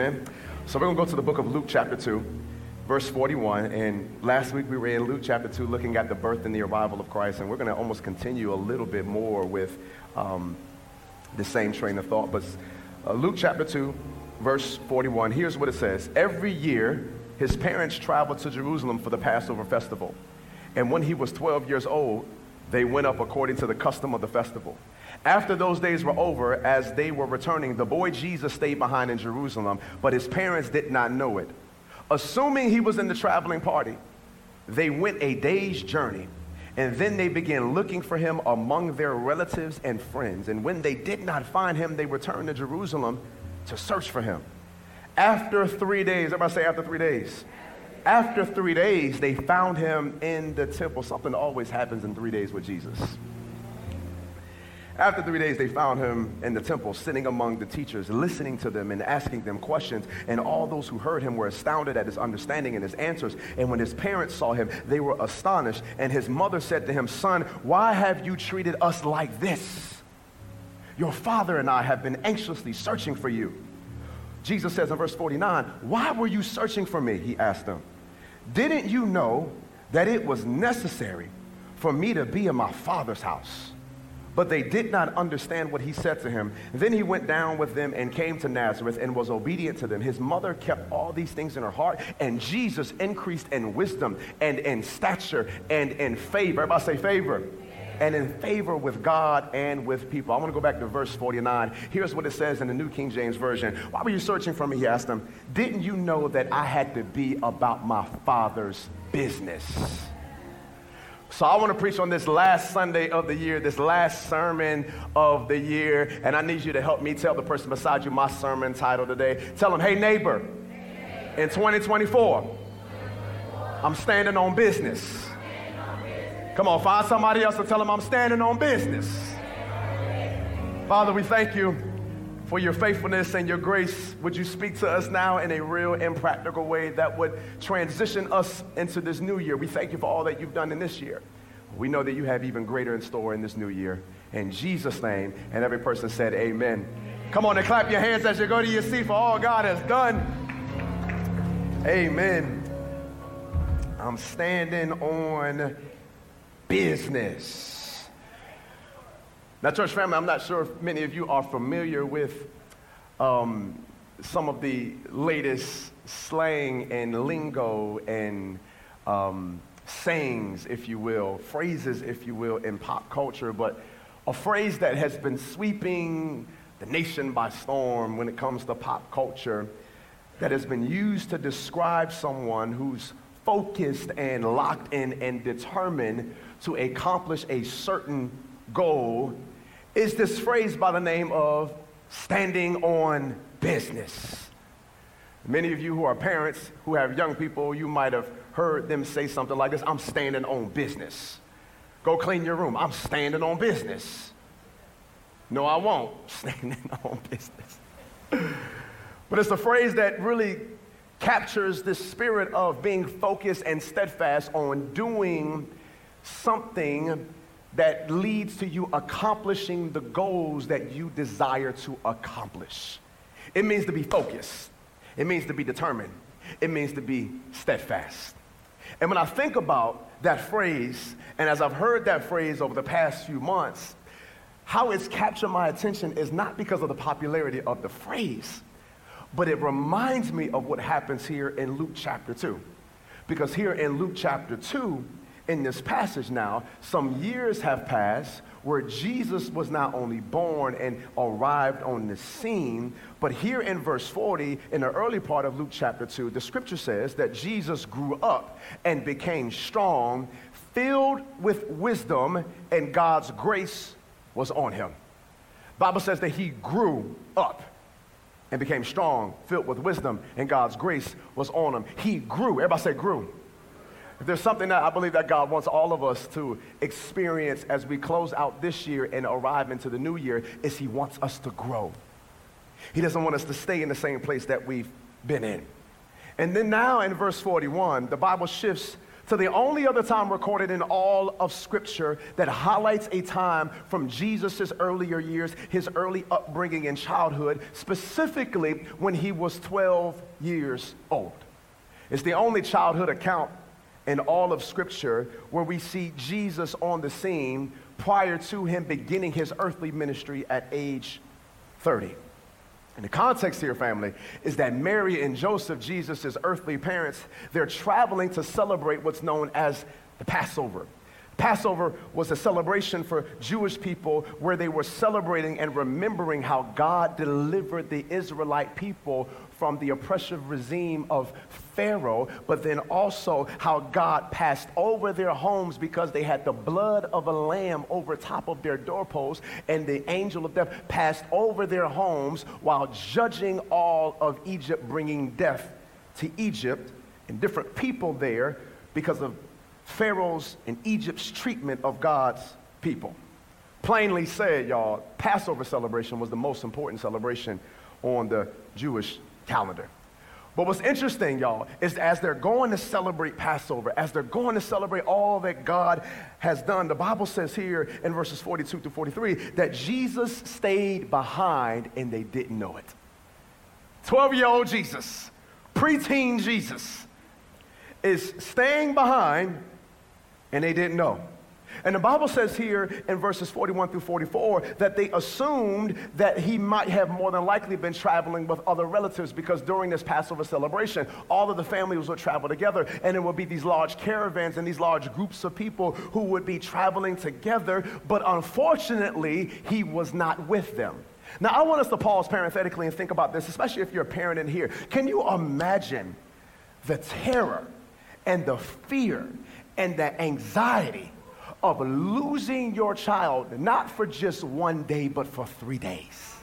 Amen. So we're going to go to the book of Luke chapter 2, verse 41. And last week we were in Luke chapter 2 looking at the birth and the arrival of Christ. And we're going to almost continue a little bit more with the same train of thought. But Luke chapter 2, verse 41, here's what it says. Every year his parents traveled to Jerusalem for the Passover festival. And when he was 12 years old, they went up according to the custom of the festival. After those days were over, as they were returning, the boy Jesus stayed behind in Jerusalem, but his parents did not know it. Assuming he was in the traveling party, they went a day's journey, and then they began looking for him among their relatives and friends. And when they did not find him, they returned to Jerusalem to search for him. After 3 days, everybody say after 3 days. After 3 days, they found him in the temple. Something always happens in 3 days with Jesus. After 3 days, they found him in the temple, sitting among the teachers, listening to them and asking them questions. And all those who heard him were astounded at his understanding and his answers. And when his parents saw him, they were astonished. And his mother said to him, "Son, why have you treated us like this? Your father and I have been anxiously searching for you." Jesus says in verse 49, "Why were you searching for me?" he asked them. "Didn't you know that it was necessary for me to be in my Father's house?" But they did not understand what he said to him. Then he went down with them and came to Nazareth and was obedient to them. His mother kept all these things in her heart, and Jesus increased in wisdom and in stature and in favor. Everybody say favor. And in favor with God and with people. I want to go back to verse 49. Here's what it says in the New King James Version. "Why were you searching for me?" he asked them. "Didn't you know that I had to be about my Father's business?" So I want to preach on this last Sunday of the year, this last sermon of the year, and I need you to help me tell the person beside you my sermon title today. Tell them, "Hey neighbor, in 2024, I'm standing on business." Come on, find somebody else and tell them, "I'm standing on business." Father, we thank you for your faithfulness and your grace. Would you speak to us now in a real and practical way that would transition us into this new year? We thank you for all that you've done in this year. We know that you have even greater in store in this new year. In Jesus' name, and every person said amen. Come on and clap your hands as you go to your seat for all God has done. Amen. I'm standing on business. Now, church family, I'm not sure if many of you are familiar with some of the latest slang and lingo and sayings, if you will, phrases, if you will, in pop culture, but a phrase that has been sweeping the nation by storm when it comes to pop culture that has been used to describe someone who's focused and locked in and determined to accomplish a certain goal is this phrase by the name of standing on business. Many of you who are parents who have young people, you might have heard them say something like this: "I'm standing on business." Go clean your room. "I'm standing on business." "No, I won't." Standing on business. But it's a phrase that really captures the spirit of being focused and steadfast on doing something that leads to you accomplishing the goals that you desire to accomplish. It means to be focused. It means to be determined. It means to be steadfast. And when I think about that phrase, and as I've heard that phrase over the past few months, how it's captured my attention is not because of the popularity of the phrase, but it reminds me of what happens here in Luke chapter 2. Because here in Luke chapter 2, in this passage now, some years have passed where Jesus was not only born and arrived on the scene, but here in verse 40, in the early part of Luke chapter 2, the scripture says that Jesus grew up and became strong, filled with wisdom, and God's grace was on him. The Bible says that he grew up and became strong, filled with wisdom, and God's grace was on him. He grew. Everybody say grew. If there's something that I believe that God wants all of us to experience as we close out this year and arrive into the new year, is he wants us to grow. He doesn't want us to stay in the same place that we've been in. And then now in verse 41, the Bible shifts to the only other time recorded in all of Scripture that highlights a time from Jesus' earlier years, his early upbringing and childhood, specifically when he was 12 years old. It's the only childhood account in all of Scripture where we see Jesus on the scene prior to him beginning his earthly ministry at age 30. And the context here, family, is that Mary and Joseph, Jesus' earthly parents, they're traveling to celebrate what's known as the Passover. Passover was a celebration for Jewish people where they were celebrating and remembering how God delivered the Israelite people from the oppressive regime of Pharaoh, but then also how God passed over their homes because they had the blood of a lamb over top of their doorposts, and the angel of death passed over their homes while judging all of Egypt, bringing death to Egypt and different people there because of Pharaoh's and Egypt's treatment of God's people. Plainly said, y'all, Passover celebration was the most important celebration on the Jewish calendar. But what's interesting, y'all, is as they're going to celebrate Passover, as they're going to celebrate all that God has done, the Bible says here in verses 42 to 43 that Jesus stayed behind and they didn't know it. 12-year-old Jesus, preteen Jesus, is staying behind and they didn't know. And the Bible says here in verses 41 through 44 that they assumed that he might have more than likely been traveling with other relatives, because during this Passover celebration, all of the families would travel together, and there would be these large caravans and these large groups of people who would be traveling together, but unfortunately, he was not with them. Now, I want us to pause parenthetically and think about this, especially if you're a parent in here. Can you imagine the terror and the fear and the anxiety of losing your child, not for just one day, but for 3 days?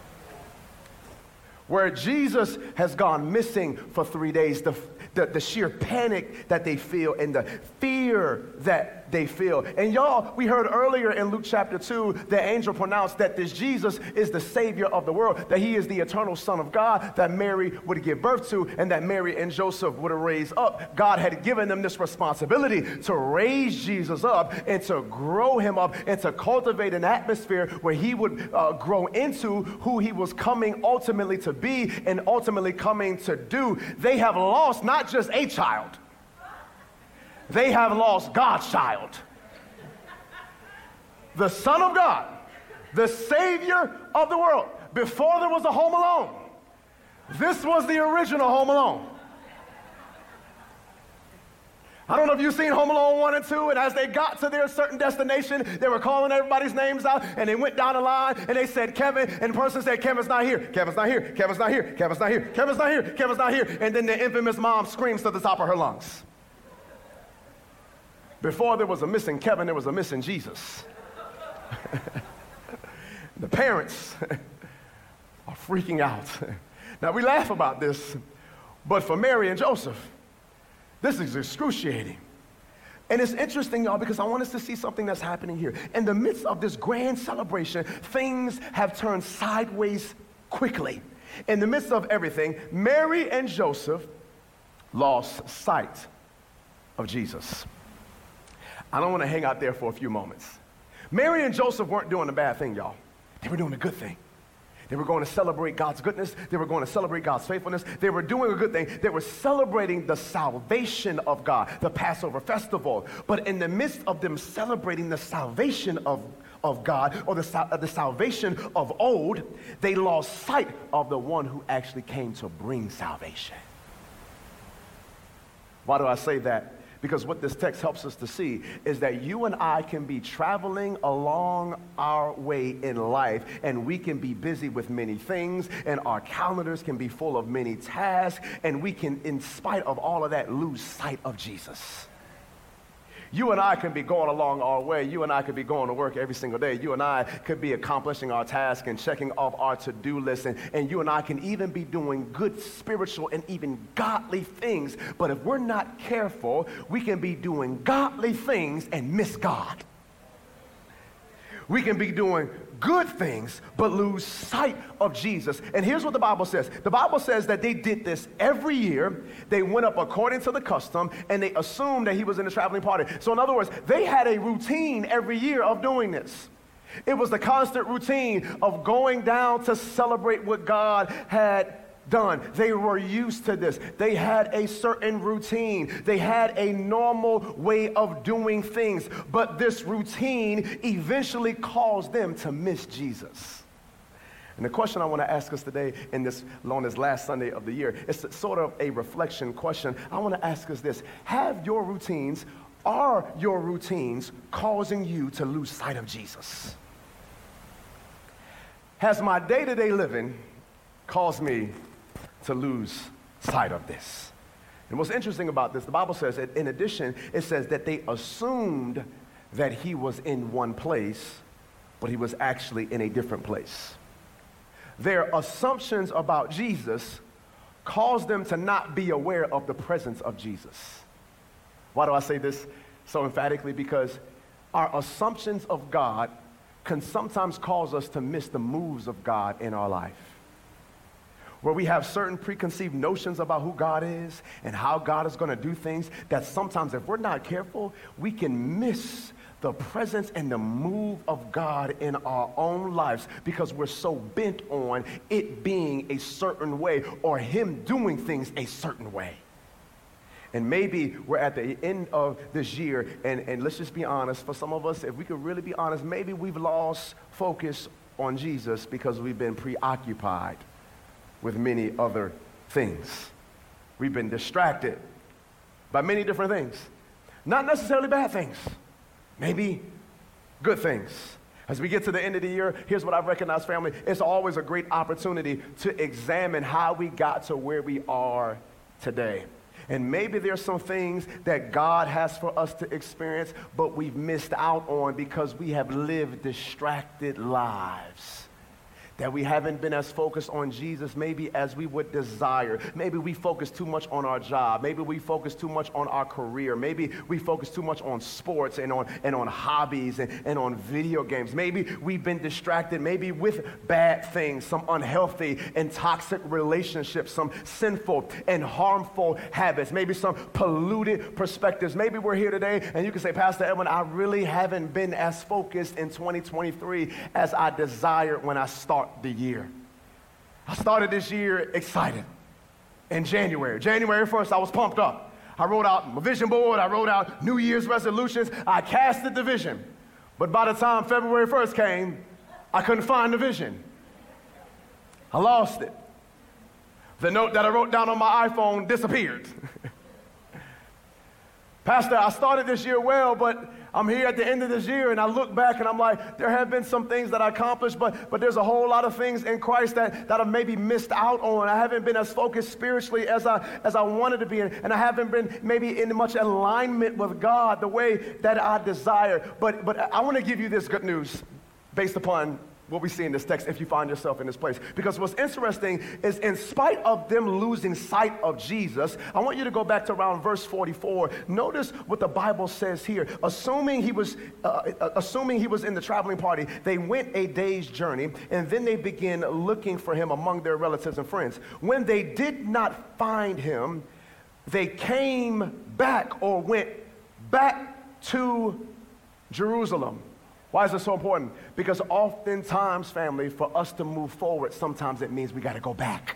Where Jesus has gone missing for 3 days, the sheer panic that they feel and the fear that they feel. And y'all, we heard earlier in Luke chapter 2, the angel pronounced that this Jesus is the Savior of the world, that he is the eternal Son of God that Mary would give birth to and that Mary and Joseph would have raised up. God had given them this responsibility to raise Jesus up and to grow him up and to cultivate an atmosphere where he would grow into who he was coming ultimately to be and ultimately coming to do. They have lost not just a child, they have lost God's child. The Son of God, the Savior of the world. Before there was a Home Alone, this was the original Home Alone. I don't know if you've seen Home Alone 1 and 2, and as they got to their certain destination, they were calling everybody's names out, and they went down the line, and they said, Kevin, and the person said, Kevin's not here, Kevin's not here, Kevin's not here, Kevin's not here, Kevin's not here, Kevin's not here, and then the infamous mom screams to the top of her lungs. Before there was a missing Kevin, there was a missing Jesus. The parents are freaking out. Now, we laugh about this, but for Mary and Joseph, this is excruciating. And it's interesting, y'all, because I want us to see something that's happening here. In the midst of this grand celebration, things have turned sideways quickly. In the midst of everything, Mary and Joseph lost sight of Jesus. I don't want to hang out there for a few moments. Mary and Joseph weren't doing a bad thing, y'all. They were doing a good thing. They were going to celebrate God's goodness. They were going to celebrate God's faithfulness. They were doing a good thing. They were celebrating the salvation of God, the Passover festival. But in the midst of them celebrating the salvation of God, or the salvation of old, they lost sight of the one who actually came to bring salvation. Why do I say that? Because what this text helps us to see is that you and I can be traveling along our way in life, and we can be busy with many things, and our calendars can be full of many tasks, and we can, in spite of all of that, lose sight of Jesus. You and I can be going along our way. You and I could be going to work every single day. You and I could be accomplishing our task and checking off our to-do list. And you and I can even be doing good spiritual and even godly things. But if we're not careful, we can be doing godly things and miss God. We can be doing good things, but lose sight of Jesus. And here's what the Bible says. The Bible says that they did this every year. They went up according to the custom, and they assumed that he was in the traveling party. So in other words, they had a routine every year of doing this. It was the constant routine of going down to celebrate what God had done. They were used to this. They had a certain routine. They had a normal way of doing things. But this routine eventually caused them to miss Jesus. And the question I want to ask us today on this last Sunday of the year, it's sort of a reflection question. I want to ask us this. Are your routines causing you to lose sight of Jesus? Has my day-to-day living caused me to lose sight of this? And what's interesting about this, the Bible says that in addition, it says that they assumed that he was in one place, but he was actually in a different place. Their assumptions about Jesus caused them to not be aware of the presence of Jesus. Why do I say this so emphatically? Because our assumptions of God can sometimes cause us to miss the moves of God in our life. Where we have certain preconceived notions about who God is and how God is going to do things, that sometimes if we're not careful, we can miss the presence and the move of God in our own lives because we're so bent on it being a certain way or him doing things a certain way. And maybe we're at the end of this year, and let's just be honest, for some of us, if we could really be honest, maybe we've lost focus on Jesus because we've been preoccupied with many other things. We've been distracted by many different things. Not necessarily bad things, maybe good things. As we get to the end of the year, here's what I've recognized, family. It's always a great opportunity to examine how we got to where we are today. And maybe there's some things that God has for us to experience, but we've missed out on because we have lived distracted lives. That we haven't been as focused on Jesus maybe as we would desire. Maybe we focus too much on our job. Maybe we focus too much on our career. Maybe we focus too much on sports and on hobbies and on video games. Maybe we've been distracted maybe with bad things, some unhealthy and toxic relationships, some sinful and harmful habits, maybe some polluted perspectives. Maybe we're here today and you can say, Pastor Edwin, I really haven't been as focused in 2023 as I desired when I started the year. I started this year excited in January. January 1st, I was pumped up. I wrote out my vision board. I wrote out New Year's resolutions. I casted the vision. But by the time February 1st came, I couldn't find the vision. I lost it. The note that I wrote down on my iPhone disappeared. Pastor, I started this year well, but I'm here at the end of this year and I look back and I'm like, there have been some things that I accomplished, but there's a whole lot of things in Christ that I've maybe missed out on. I haven't been as focused spiritually as I wanted to be, and I haven't been maybe in much alignment with God the way that I desire. But I want to give you this good news based upon what we see in this text if you find yourself in this place. Because what's interesting is in spite of them losing sight of Jesus, I want you to go back to around verse 44. Notice what the Bible says here. Assuming he was in the traveling party, they went a day's journey, and then they began looking for him among their relatives and friends. When they did not find him, they came back or went back to Jerusalem. Why is this so important? Because oftentimes, family, for us to move forward, sometimes it means we got to go back.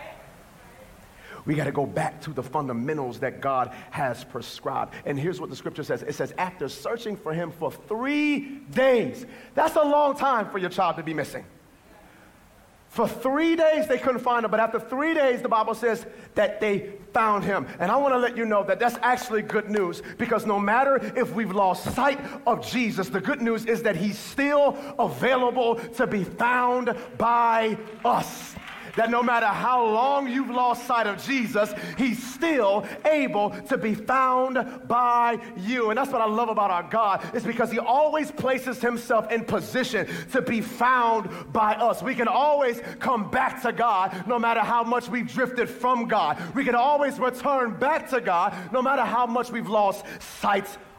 We got to go back to the fundamentals that God has prescribed. And here's what the scripture says. It says, after searching for him for 3 days, that's a long time for your child to be missing. For 3 days, they couldn't find him. But after 3 days, the Bible says that they found him. And I want to let you know that that's actually good news, because no matter if we've lost sight of Jesus, the good news is that he's still available to be found by us. That no matter how long you've lost sight of Jesus, he's still able to be found by you. And that's what I love about our God, is because he always places himself in position to be found by us. We can always come back to God no matter how much we've drifted from God. We can always return back to God no matter how much we've lost sight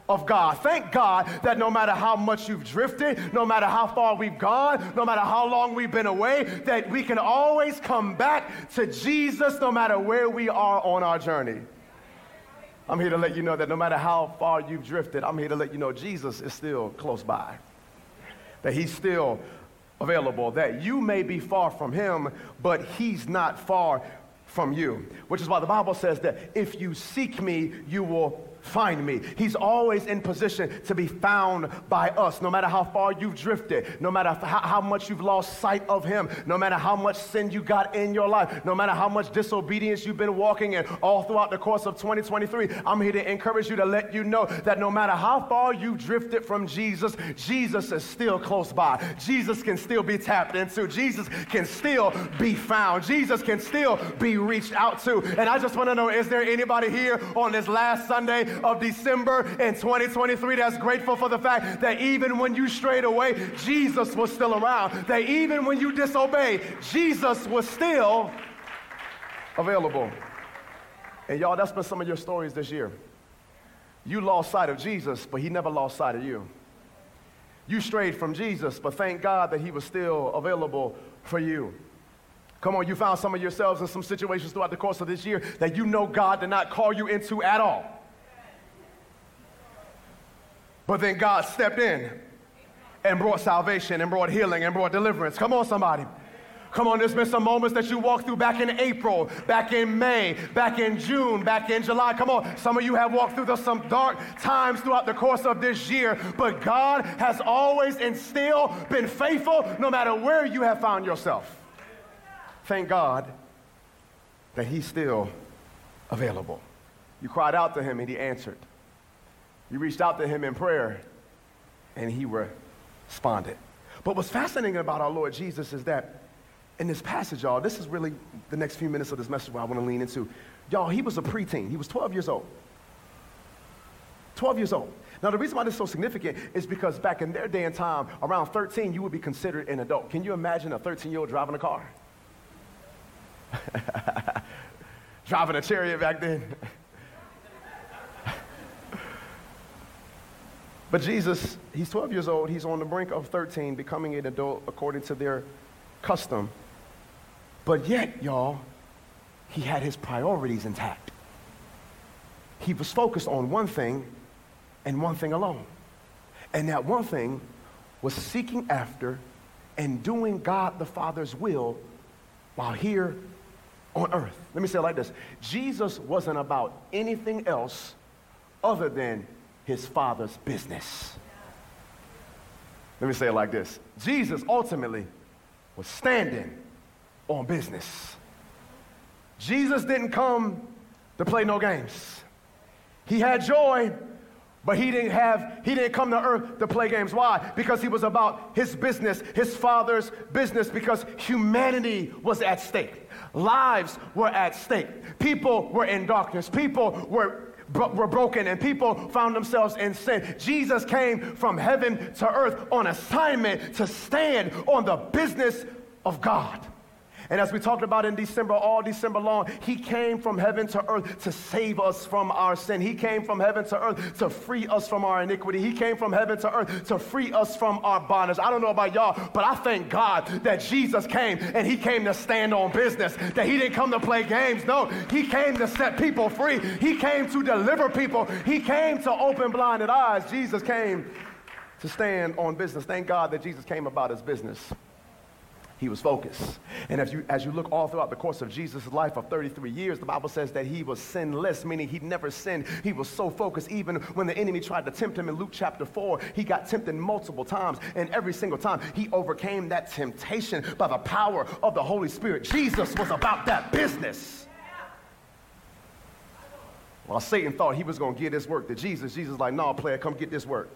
of God. Thank God that no matter how much you've drifted, no matter how far we've gone, no matter how long we've been away, that we can always come back to Jesus no matter where we are on our journey. I'm here to let you know that no matter how far you've drifted, I'm here to let you know Jesus is still close by, that he's still available, that you may be far from him, but he's not far from you, which is why the Bible says that if you seek me, you will find me. He's always in position to be found by us, no matter how far you've drifted, no matter how much you've lost sight of him, no matter how much sin you got in your life, no matter how much disobedience you've been walking in all throughout the course of 2023. I'm here to encourage you, to let you know that no matter how far you drifted from Jesus, Jesus is still close by. Jesus can still be tapped into. Jesus can still be found. Jesus can still be reached out to. And I just want to know, is there anybody here on this last Sunday of December in 2023 that's grateful for the fact that even when you strayed away, Jesus was still around, that even when you disobeyed, Jesus was still available? And y'all, that's been some of your stories this year. You lost sight of Jesus, but he never lost sight of you. You strayed from Jesus, but thank God that he was still available for you. Come on, you found some of yourselves in some situations throughout the course of this year that you know God did not call you into at all. But then God stepped in and brought salvation and brought healing and brought deliverance. Come on, somebody. Come on, there's been some moments that you walked through back in April, back in May, back in June, back in July. Come on, some of you have walked through some dark times throughout the course of this year, but God has always and still been faithful no matter where you have found yourself. Thank God that he's still available. You cried out to him and he answered. You reached out to him in prayer, and he responded. But what's fascinating about our Lord Jesus is that in this passage, y'all, this is really the next few minutes of this message where I want to lean into. Y'all, he was a preteen. He was 12 years old. 12 years old. Now, the reason why this is so significant is because back in their day and time, around 13, you would be considered an adult. Can you imagine a 13-year-old driving a car? Driving a chariot back then. But Jesus, he's 12 years old. He's on the brink of 13, becoming an adult according to their custom. But yet, y'all, he had his priorities intact. He was focused on one thing and one thing alone. And that one thing was seeking after and doing God the Father's will while here on earth. Let me say it like this. Jesus wasn't about anything else other than his Father's business. Let me say it like this. Jesus ultimately was standing on business. Jesus didn't come to play no games. He had joy, but he didn't come to earth to play games. Why? Because he was about his business, his Father's business, because humanity was at stake. Lives were at stake. People were in darkness. People were broken, and people found themselves in sin. Jesus came from heaven to earth on assignment to stand on the business of God. And as we talked about in December, all December long, he came from heaven to earth to save us from our sin. He came from heaven to earth to free us from our iniquity. He came from heaven to earth to free us from our bondage. I don't know about y'all, but I thank God that Jesus came, and he came to stand on business, that he didn't come to play games. No, he came to set people free. He came to deliver people. He came to open blinded eyes. Jesus came to stand on business. Thank God that Jesus came about his business. He was focused. And as you look all throughout the course of Jesus' life of 33 years, the Bible says that he was sinless, meaning he never sinned. He was so focused, even when the enemy tried to tempt him in Luke chapter 4, he got tempted multiple times. And every single time, he overcame that temptation by the power of the Holy Spirit. Jesus was about that business. While Satan thought he was going to give this work to Jesus, Jesus was like, no, player, come get this work.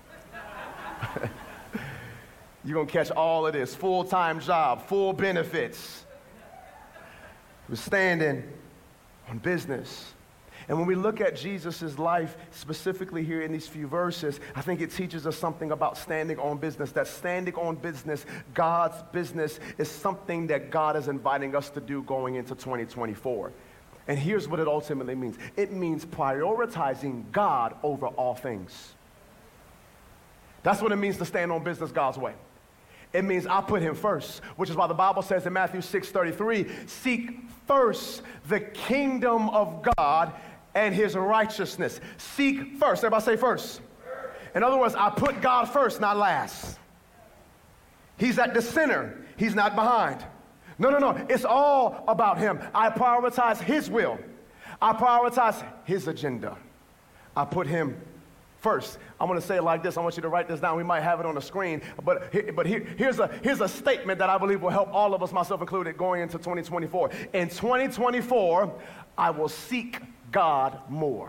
You're going to catch all of this, full-time job, full benefits. He was standing on business. And when we look at Jesus' life, specifically here in these few verses, I think it teaches us something about standing on business, that standing on business, God's business, is something that God is inviting us to do going into 2024. And here's what it ultimately means. It means prioritizing God over all things. That's what it means to stand on business God's way. It means I put him first, which is why the Bible says in Matthew 6:33, seek first the kingdom of God and his righteousness. Seek first. Everybody say first. In other words, I put God first, not last. He's at the center. He's not behind. No. It's all about him. I prioritize his will. I prioritize his agenda. I put him first. I'm going to say it like this. I want you to write this down. We might have it on the screen. But here's a statement that I believe will help all of us, myself included, going into 2024. In 2024, I will seek God more.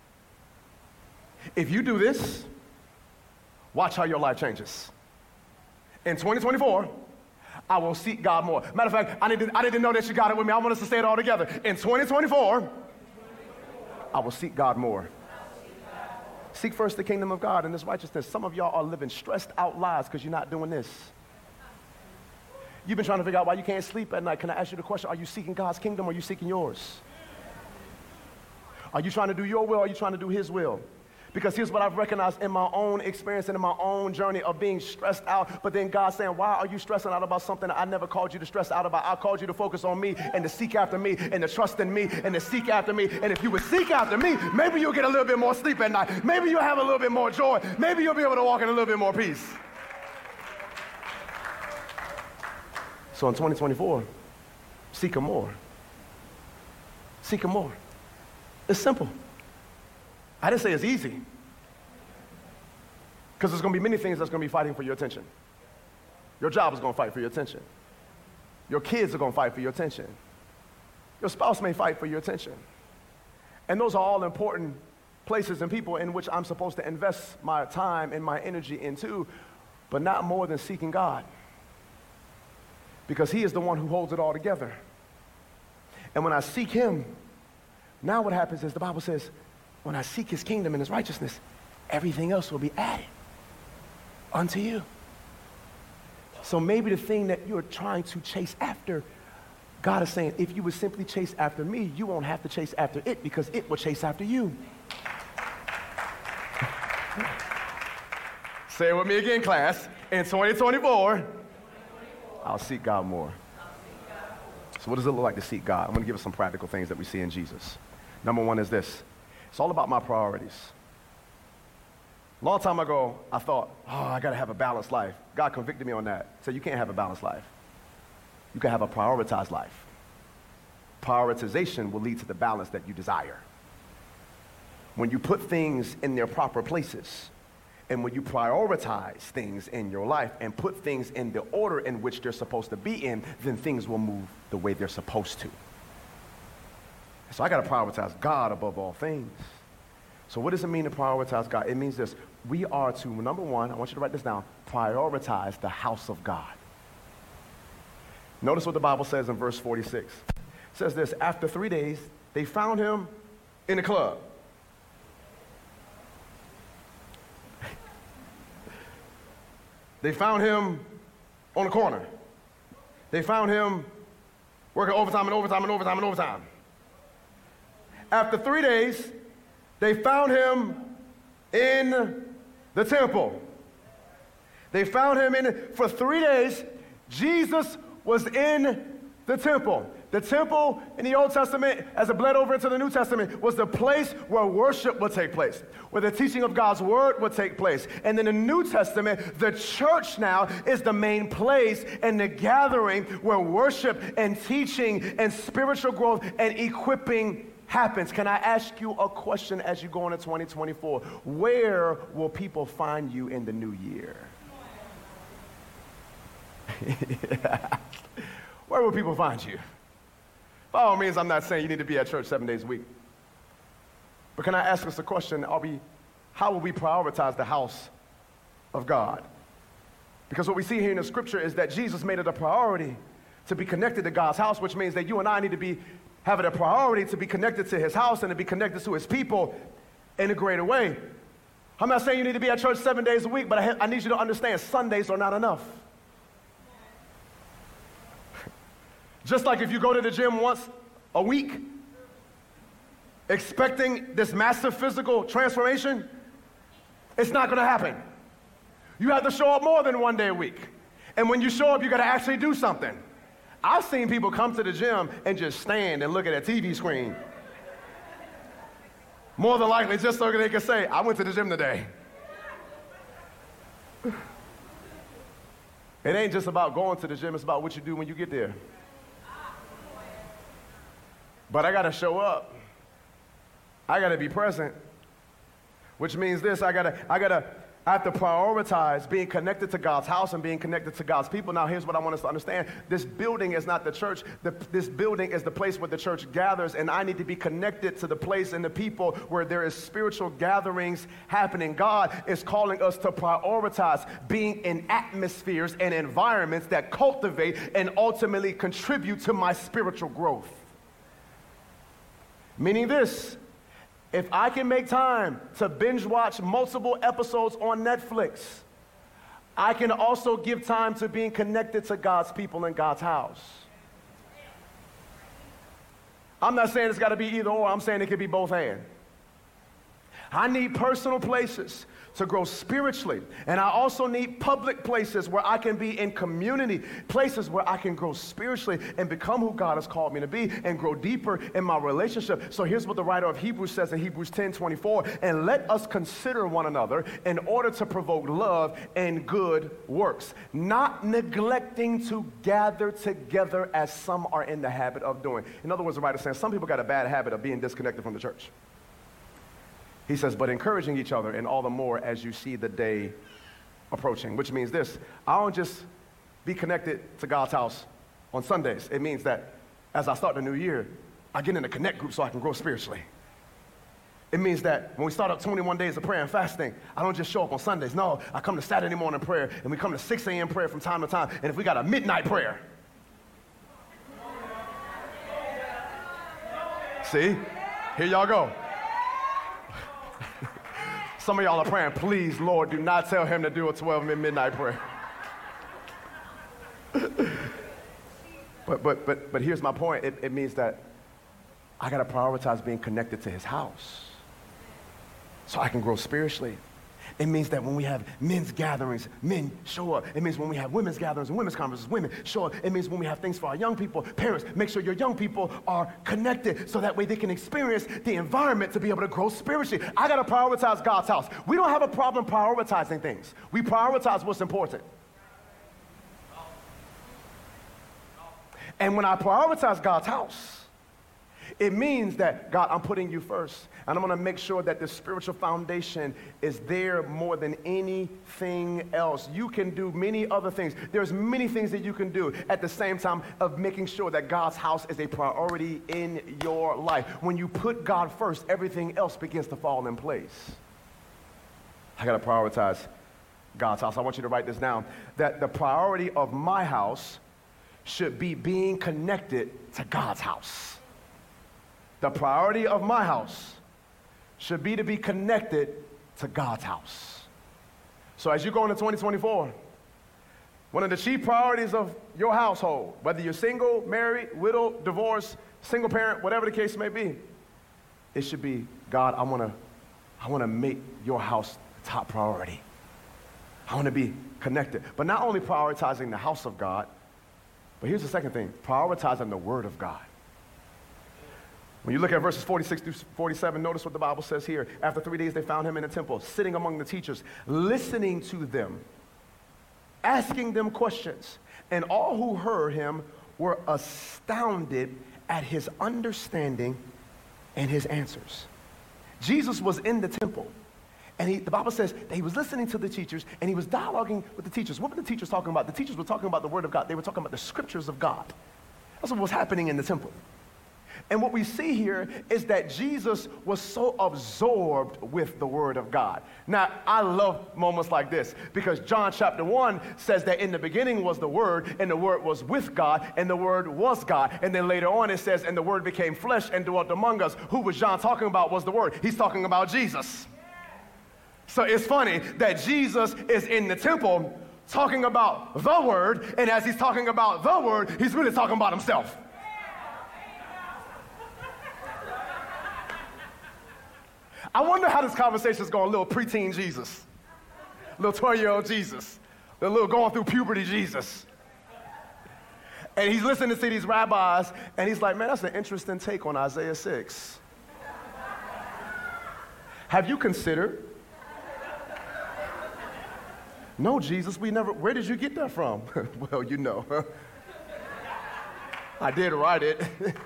If you do this, watch how your life changes. In 2024, I will seek God more. Matter of fact, I need to know that you got it with me. I want us to say it all together. In 2024, I will seek God more. Seek first the kingdom of God and his righteousness. Some of y'all are living stressed out lives because you're not doing this. You've been trying to figure out why you can't sleep at night. Can I ask you the question, are you seeking God's kingdom or are you seeking yours? Are you trying to do your will or are you trying to do his will? Because here's what I've recognized in my own experience and in my own journey of being stressed out, but then God saying, why are you stressing out about something that I never called you to stress out about? I called you to focus on me and to seek after me and to trust in me and to seek after me. And if you would seek after me, maybe you'll get a little bit more sleep at night. Maybe you'll have a little bit more joy. Maybe you'll be able to walk in a little bit more peace. So in 2024, seek him more. Seek him more. It's simple. I didn't say it's easy, because there's going to be many things that's going to be fighting for your attention. Your job is going to fight for your attention. Your kids are going to fight for your attention. Your spouse may fight for your attention. And those are all important places and people in which I'm supposed to invest my time and my energy into, but not more than seeking God, because he is the one who holds it all together. And when I seek him, now what happens is the Bible says, when I seek his kingdom and his righteousness, everything else will be added unto you. So maybe the thing that you're trying to chase after, God is saying, if you would simply chase after me, you won't have to chase after it, because it will chase after you. Say it with me again, class. In 2024, I'll seek God more. So what does it look like to seek God? I'm going to give us some practical things that we see in Jesus. Number one is this. It's all about my priorities. A long time ago, I thought, I got to have a balanced life. God convicted me on that. Said, you can't have a balanced life. You can have a prioritized life. Prioritization will lead to the balance that you desire. When you put things in their proper places, and when you prioritize things in your life and put things in the order in which they're supposed to be in, then things will move the way they're supposed to. So I got to prioritize God above all things. So what does it mean to prioritize God? It means this. We are to, number one, I want you to write this down, prioritize the house of God. Notice what the Bible says in verse 46. It says this, after 3 days, they found him in the club. They found him on the corner. They found him working overtime and overtime and overtime and overtime. After 3 days, they found him in the temple. They found him for 3 days, Jesus was in the temple. The temple in the Old Testament, as it bled over into the New Testament, was the place where worship would take place, where the teaching of God's word would take place. And in the New Testament, the church now is the main place and the gathering where worship and teaching and spiritual growth and equipping happens. Can I ask you a question as you go into 2024? Where will people find you in the new year? Where will people find you? By all means, I'm not saying you need to be at church 7 days a week. But can I ask us a question? How will we prioritize the house of God? Because what we see here in the scripture is that Jesus made it a priority to be connected to God's house, which means that you and I need to have it a priority to be connected to his house and to be connected to his people in a greater way. I'm not saying you need to be at church 7 days a week, but I need you to understand Sundays are not enough. Just like if you go to the gym once a week, expecting this massive physical transformation, it's not going to happen. You have to show up more than one day a week. And when you show up, you got to actually do something. I've seen people come to the gym and just stand and look at a TV screen. More than likely, just so they can say, I went to the gym today. It ain't just about going to the gym, it's about what you do when you get there. But I got to show up. I got to be present, which means this, I have to prioritize being connected to God's house and being connected to God's people. Now, here's what I want us to understand. This building is not the church. This building is the place where the church gathers, and I need to be connected to the place and the people where there is spiritual gatherings happening. God is calling us to prioritize being in atmospheres and environments that cultivate and ultimately contribute to my spiritual growth. Meaning this, if I can make time to binge watch multiple episodes on Netflix, I can also give time to being connected to God's people in God's house. I'm not saying it's got to be either or, I'm saying it could be both and. I need personal places to grow spiritually, and I also need public places where I can be in community, places where I can grow spiritually and become who God has called me to be and grow deeper in my relationship. So here's what the writer of Hebrews says in Hebrews 10:24, and let us consider one another in order to provoke love and good works, not neglecting to gather together as some are in the habit of doing. In other words, the writer is saying some people got a bad habit of being disconnected from the church. He says, but encouraging each other, and all the more as you see the day approaching, which means this, I don't just be connected to God's house on Sundays. It means that as I start the new year, I get in a connect group so I can grow spiritually. It means that when we start up 21 days of prayer and fasting, I don't just show up on Sundays. No, I come to Saturday morning prayer, and we come to 6 a.m. prayer from time to time, and if we got a midnight prayer. See? Here y'all go. Some of y'all are praying, please, Lord, do not tell him to do a 12 midnight prayer. But here's my point. It means that I got to prioritize being connected to his house so I can grow spiritually. It means that when we have men's gatherings, men show up. It means when we have women's gatherings and women's conferences, women show up. It means when we have things for our young people, parents, make sure your young people are connected so that way they can experience the environment to be able to grow spiritually. I got to prioritize God's house. We don't have a problem prioritizing things. We prioritize what's important. And when I prioritize God's house, it means that, God, I'm putting you first, and I'm going to make sure that the spiritual foundation is there more than anything else. You can do many other things. There's many things that you can do at the same time of making sure that God's house is a priority in your life. When you put God first, everything else begins to fall in place. I got to prioritize God's house. I want you to write this down, that the priority of my house should be being connected to God's house. The priority of my house should be to be connected to God's house. So as you go into 2024, one of the chief priorities of your household, whether you're single, married, widow, divorced, single parent, whatever the case may be, it should be, God, I want to make your house the top priority. I want to be connected. But not only prioritizing the house of God, but here's the second thing, prioritizing the word of God. When you look at verses 46 through 47, notice what the Bible says here. After 3 days, they found him in the temple, sitting among the teachers, listening to them, asking them questions. And all who heard him were astounded at his understanding and his answers. Jesus was in the temple, and the Bible says that he was listening to the teachers, and he was dialoguing with the teachers. What were the teachers talking about? The teachers were talking about the word of God. They were talking about the scriptures of God. That's what was happening in the temple. And what we see here is that Jesus was so absorbed with the word of God. Now, I love moments like this because John chapter 1 says that in the beginning was the word, and the word was with God, and the word was God. And then later on it says, and the word became flesh and dwelt among us. Who was John talking about was the word. He's talking about Jesus. So it's funny that Jesus is in the temple talking about the word, and as he's talking about the word, he's really talking about himself. I wonder how this conversation is going. Little preteen Jesus, little 12-year-old Jesus, the little going through puberty Jesus. And he's listening to these rabbis, and he's like, man, that's an interesting take on Isaiah 6. Have you considered? No, Jesus, where did you get that from? Well, you know. I did write it.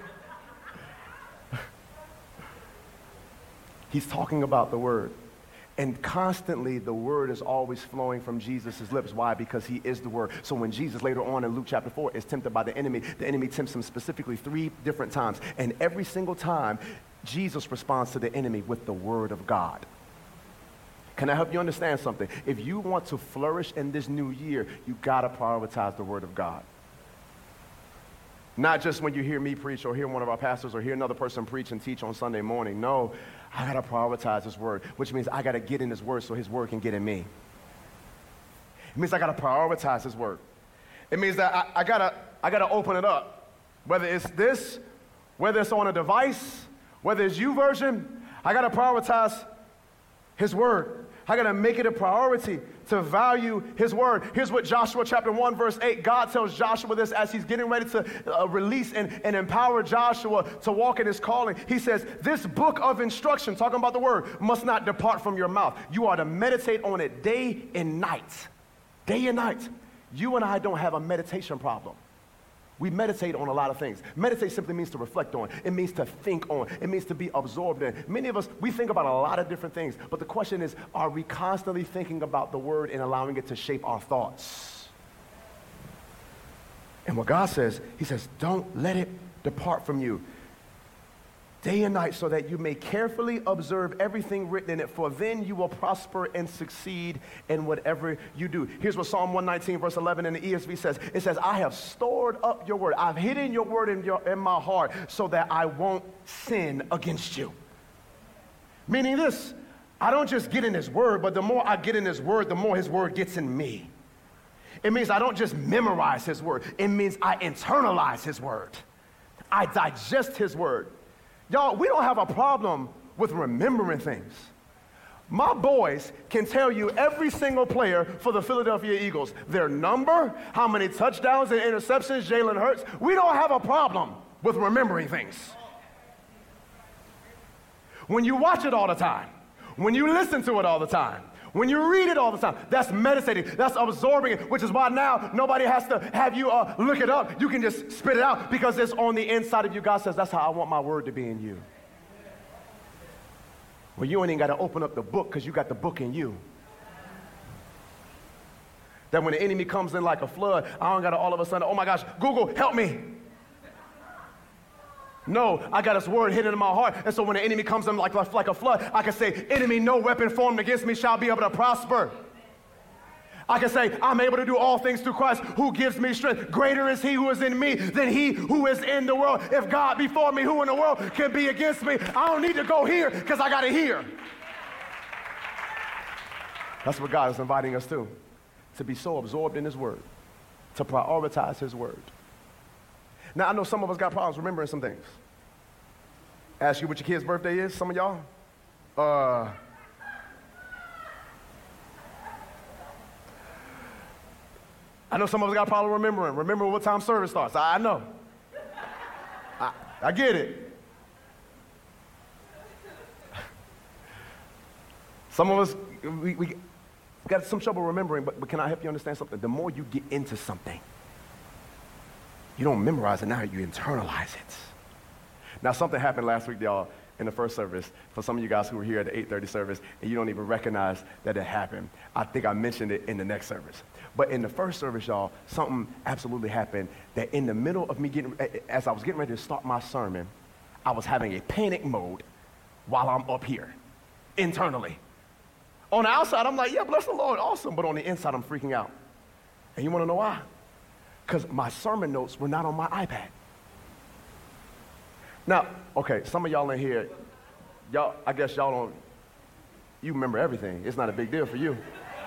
He's talking about the word. And constantly, the word is always flowing from Jesus' lips. Why? Because he is the word. So when Jesus later on in Luke chapter 4 is tempted by the enemy tempts him specifically 3 different times. And every single time, Jesus responds to the enemy with the word of God. Can I help you understand something? If you want to flourish in this new year, you got to prioritize the word of God. Not just when you hear me preach or hear one of our pastors or hear another person preach and teach on Sunday morning. No, I got to prioritize his word, which means I got to get in his word so his word can get in me. It means I got to prioritize his word. It means that I got to open it up. Whether it's this, whether it's on a device, whether it's YouVersion, I got to prioritize his word. I got to make it a priority to value his word. Here's what Joshua chapter 1 verse 8, God tells Joshua this as he's getting ready to release and empower Joshua to walk in his calling. He says, this book of instruction, talking about the word, must not depart from your mouth. You are to meditate on it day and night. Day and night. You and I don't have a meditation problem. We meditate on a lot of things. Meditate simply means to reflect on. It means to think on. It means to be absorbed in. Many of us, we think about a lot of different things, but the question is, are we constantly thinking about the word and allowing it to shape our thoughts? And what God says, he says, don't let it depart from you day and night so that you may carefully observe everything written in it, for then you will prosper and succeed in whatever you do. Here's what Psalm 119 verse 11 in the ESV says. It says, I have stored up your word. I've hidden your word in my heart so that I won't sin against you. Meaning this, I don't just get in his word, but the more I get in his word, the more his word gets in me. It means I don't just memorize his word. It means I internalize his word. I digest his word. Y'all, we don't have a problem with remembering things. My boys can tell you every single player for the Philadelphia Eagles, their number, how many touchdowns and interceptions Jalen Hurts. We don't have a problem with remembering things. When you watch it all the time, when you listen to it all the time, when you read it all the time, that's meditating, that's absorbing it, which is why now nobody has to have you look it up. You can just spit it out because it's on the inside of you. God says, that's how I want my word to be in you. Well, you ain't even got to open up the book because you got the book in you. That when the enemy comes in like a flood, I don't got to all of a sudden, oh my gosh, Google, help me. No, I got his word hidden in my heart. And so when the enemy comes in like a flood, I can say, enemy, no weapon formed against me shall be able to prosper. I can say, I'm able to do all things through Christ who gives me strength. Greater is he who is in me than he who is in the world. If God be for me, who in the world can be against me? I don't need to go here because I got to hear. That's what God is inviting us to be so absorbed in his word, to prioritize his word. Now, I know some of us got problems remembering some things. Ask you what your kid's birthday is, some of y'all. I know some of us got a problem remembering what time service starts. I know. I get it. Some of us, we got some trouble remembering, but can I help you understand something? The more you get into something, you don't memorize it now, you internalize it. Now, something happened last week, y'all, in the first service, for some of you guys who were here at the 8:30 service, and you don't even recognize that it happened. I think I mentioned it in the next service. But in the first service, y'all, something absolutely happened that in the middle of me as I was getting ready to start my sermon, I was having a panic mode while I'm up here, internally. On the outside, I'm like, yeah, bless the Lord, awesome. But on the inside, I'm freaking out. And you want to know why? Because my sermon notes were not on my iPad. Now, okay, some of y'all in here, I guess y'all you remember everything. It's not a big deal for you.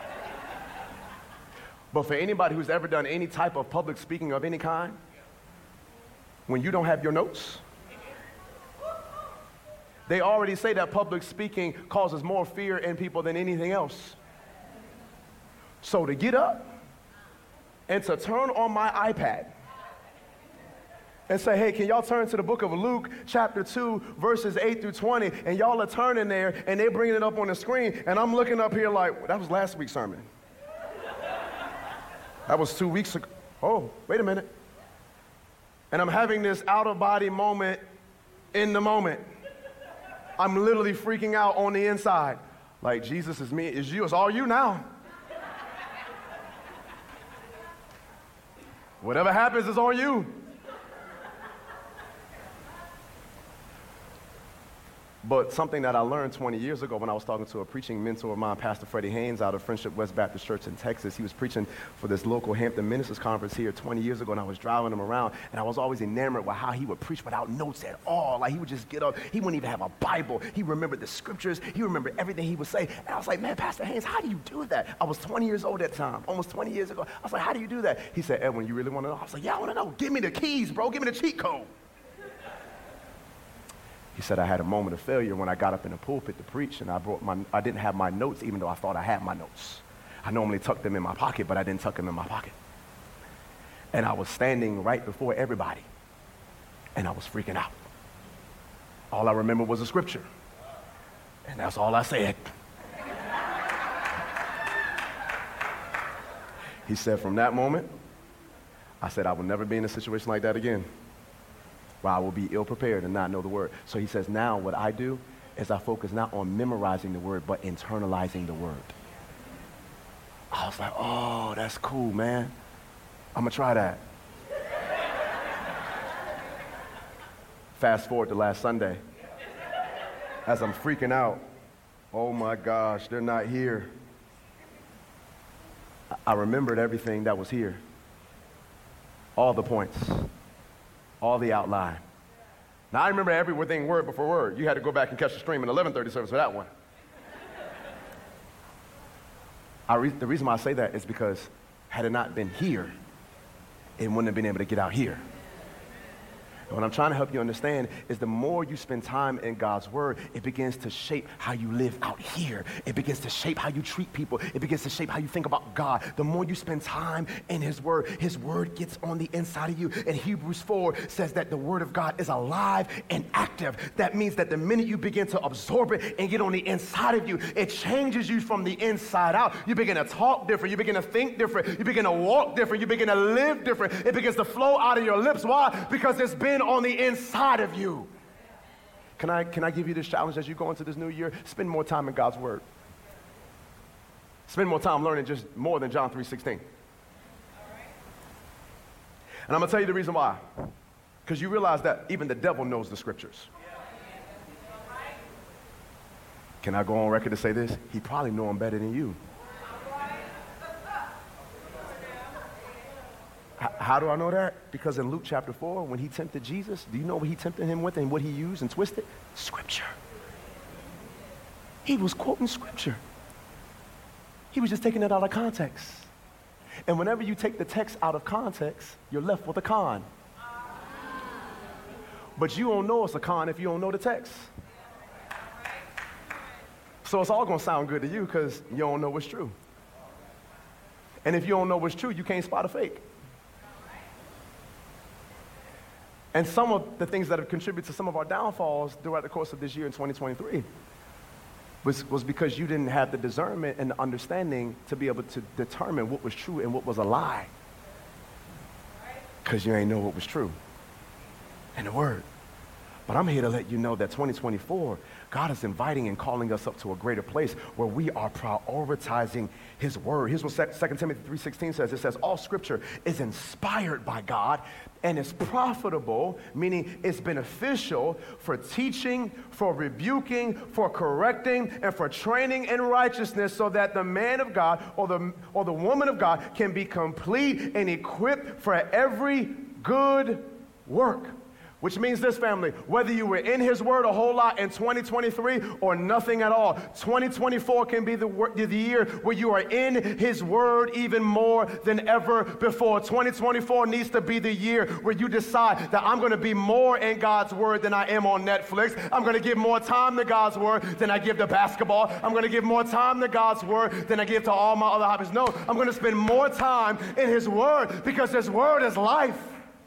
But for anybody who's ever done any type of public speaking of any kind, when you don't have your notes, They already say that public speaking causes more fear in people than anything else. So to get up and to turn on my iPad and say, hey, can y'all turn to the book of Luke, chapter 2, verses 8 through 20, and y'all are turning there, and they're bringing it up on the screen, and I'm looking up here like, that was last week's sermon. That was 2 weeks ago. Oh, wait a minute. And I'm having this out-of-body moment in the moment. I'm literally freaking out on the inside. Like, Jesus is me, it's you, it's all you now. Whatever happens is on you. But something that I learned 20 years ago when I was talking to a preaching mentor of mine, Pastor Freddie Haynes out of Friendship West Baptist Church in Texas. He was preaching for this local Hampton Ministers Conference here 20 years ago, and I was driving him around, and I was always enamored with how he would preach without notes at all. Like, he would just get up. He wouldn't even have a Bible. He remembered the scriptures. He remembered everything he would say. And I was like, man, Pastor Haynes, how do you do that? I was 20 years old at the time, almost 20 years ago. I was like, how do you do that? He said, Edwin, you really want to know? I was like, yeah, I want to know. Give me the keys, bro. Give me the cheat code. He said, I had a moment of failure when I got up in the pulpit to preach, and I didn't have my notes, even though I thought I had my notes. I normally tucked them in my pocket, but I didn't tuck them in my pocket. And I was standing right before everybody, and I was freaking out. All I remember was a scripture, and that's all I said. He said, from that moment, I said, I will never be in a situation like that again, where I will be ill-prepared and not know the word. So he says, now what I do is I focus not on memorizing the word, but internalizing the word. I was like, oh, that's cool, man. I'm gonna try that. Fast forward to last Sunday. As I'm freaking out, oh my gosh, they're not here. I remembered everything that was here. All the points. All the outline. Now, I remember everything word for word. You had to go back and catch the stream in 11:30 service for that one. The reason why I say that is because had it not been here, it wouldn't have been able to get out here. And what I'm trying to help you understand is the more you spend time in God's word, it begins to shape how you live out here. It begins to shape how you treat people. It begins to shape how you think about God. The more you spend time in his word gets on the inside of you. And Hebrews 4 says that the word of God is alive and active. That means that the minute you begin to absorb it and get on the inside of you, it changes you from the inside out. You begin to talk different. You begin to think different. You begin to walk different. You begin to live different. It begins to flow out of your lips. Why? Because it's been on the inside of you. Can I give you this challenge as you go into this new year? Spend more time in God's word. Spend more time learning just more than John 3:16. And I'm gonna tell you the reason why. Because you realize that even the devil knows the scriptures. Can I go on record to say this? He probably know them better than you. How do I know that? Because in Luke chapter 4, when he tempted Jesus, do you know what he tempted him with and what he used and twisted? Scripture. He was quoting scripture. He was just taking it out of context. And whenever you take the text out of context, you're left with a con. But you don't know it's a con if you don't know the text. So it's all going to sound good to you because you don't know what's true. And if you don't know what's true, you can't spot a fake. And some of the things that have contributed to some of our downfalls throughout the course of this year in 2023 was because you didn't have the discernment and the understanding to be able to determine what was true and what was a lie. Because you ain't know what was true in the word. But I'm here to let you know that 2024, God is inviting and calling us up to a greater place where we are prioritizing his word. Here's what 2 Timothy 3:16 says. It says, all scripture is inspired by God and is profitable, meaning it's beneficial for teaching, for rebuking, for correcting, and for training in righteousness so that the man of God or the woman of God can be complete and equipped for every good work. Which means this, family, whether you were in his word a whole lot in 2023 or nothing at all, 2024 can be the year where you are in his word even more than ever before. 2024 needs to be the year where you decide that I'm going to be more in God's word than I am on Netflix. I'm going to give more time to God's word than I give to basketball. I'm going to give more time to God's word than I give to all my other hobbies. No, I'm going to spend more time in his word because his word is life.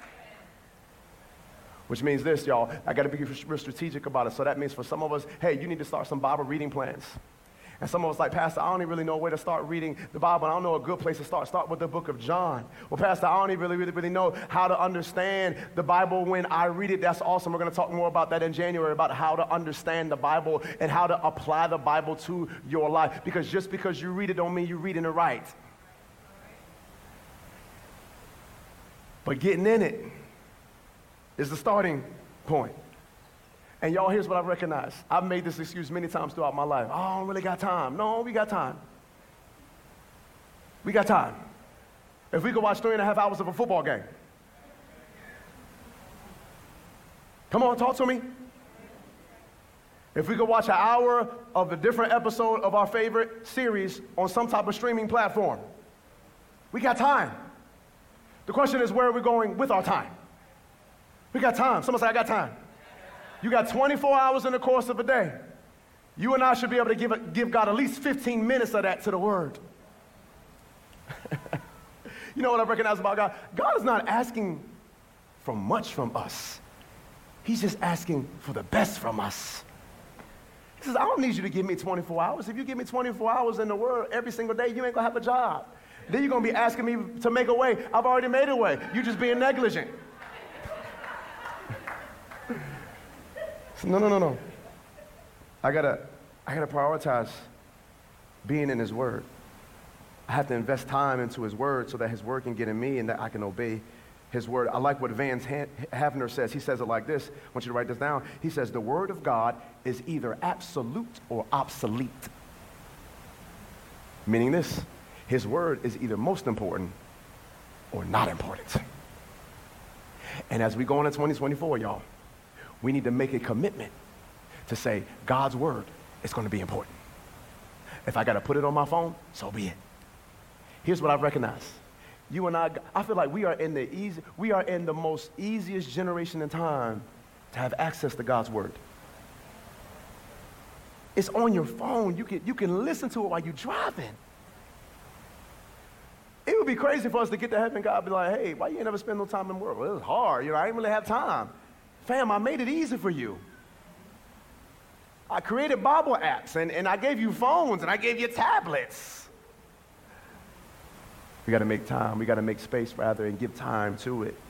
Which means this, y'all, I got to be real strategic about it. So that means for some of us, hey, you need to start some Bible reading plans. And some of us like, Pastor, I don't even really know where to start reading the Bible. I don't know a good place to start. Start with the book of John. Well, Pastor, I don't even really know how to understand the Bible when I read it. That's awesome. We're going to talk more about that in January, about how to understand the Bible and how to apply the Bible to your life. Because just because you read it don't mean you're reading it right. But getting in it is the starting point. And y'all, here's what I've recognized. I've made this excuse many times throughout my life. Oh, I don't really got time. No, we got time. We got time. If we could watch 3.5 hours of a football game. Come on, talk to me. If we could watch an hour of a different episode of our favorite series on some type of streaming platform. We got time. The question is, where are we going with our time? We got time. Someone say, I got time. You got 24 hours in the course of a day. You and I should be able to give God at least 15 minutes of that to the Word. You know what I recognize about God? God is not asking for much from us. He's just asking for the best from us. He says, I don't need you to give me 24 hours. If you give me 24 hours in the Word every single day, you ain't going to have a job. Then you're going to be asking me to make a way. I've already made a way. You're just being negligent. No. I gotta prioritize being in his word. I have to invest time into his word so that his word can get in me and that I can obey his word. I like what Vance Havner says. He says it like this. I want you to write this down. He says, the word of God is either absolute or obsolete. Meaning this, his word is either most important or not important. And as we go into 2024, y'all, we need to make a commitment to say, God's word is going to be important. If I got to put it on my phone, so be it. Here's what I've recognized. You and I feel like we are in the most easiest generation in time to have access to God's word. It's on your phone. You can listen to it while you're driving. It would be crazy for us to get to heaven and God be like, hey, why you ain't never spend no time in the word? Well, it was hard. I didn't really have time. Fam, I made it easy for you. I created Bible apps, and I gave you phones, and I gave you tablets. We got to make time. We got to make space, rather, and give time to it.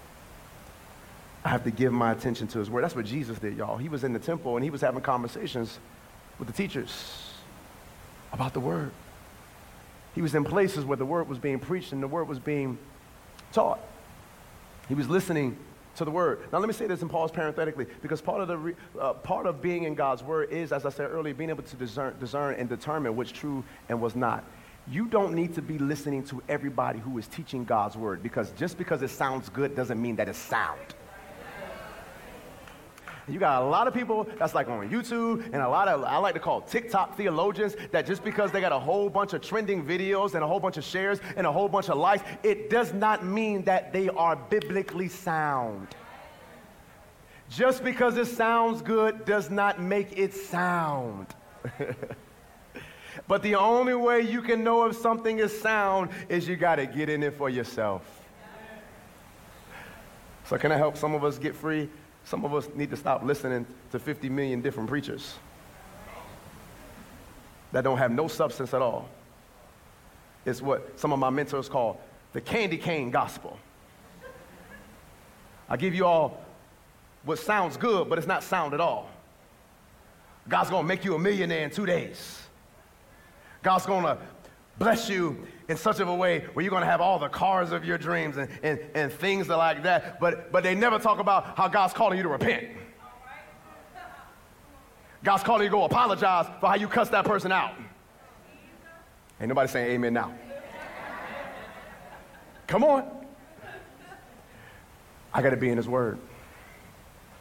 I have to give my attention to his word. That's what Jesus did, y'all. He was in the temple, and he was having conversations with the teachers about the word. He was in places where the word was being preached and the word was being taught. He was listening to the word. Now let me say this and pause parenthetically, because part of being in God's word is, as I said earlier, being able to discern and determine what's true and what's not. You don't need to be listening to everybody who is teaching God's word, because just because it sounds good doesn't mean that it's sound. You got a lot of people that's like on YouTube and a lot of, I like to call TikTok theologians, that just because they got a whole bunch of trending videos and a whole bunch of shares and a whole bunch of likes, it does not mean that they are biblically sound. Just because it sounds good does not make it sound. But the only way you can know if something is sound is you got to get in it for yourself. So can I help some of us get free? Some of us need to stop listening to 50 million different preachers that don't have no substance at all. It's what some of my mentors call the candy cane gospel. I give you all what sounds good, but it's not sound at all. God's going to make you a millionaire in 2 days. God's going to bless you in such of a way where you're going to have all the cars of your dreams and things like that, but they never talk about how God's calling you to repent. God's calling you to go apologize for how you cussed that person out. Ain't nobody saying amen now. Come on. I got to be in his word.